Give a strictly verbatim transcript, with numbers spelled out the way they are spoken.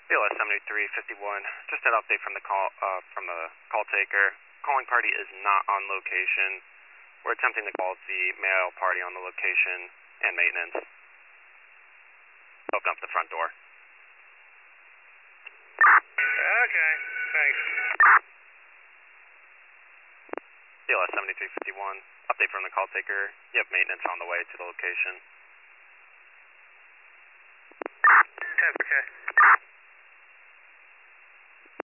B L S seventy-three fifty-one, just an update from the call uh, from the call taker. Calling party is not on location. We're attempting to call the mail party on the location and maintenance. Open up the front door. Okay, thanks. B L S seventy-three fifty-one, update from the call taker. You have maintenance on the way to the location.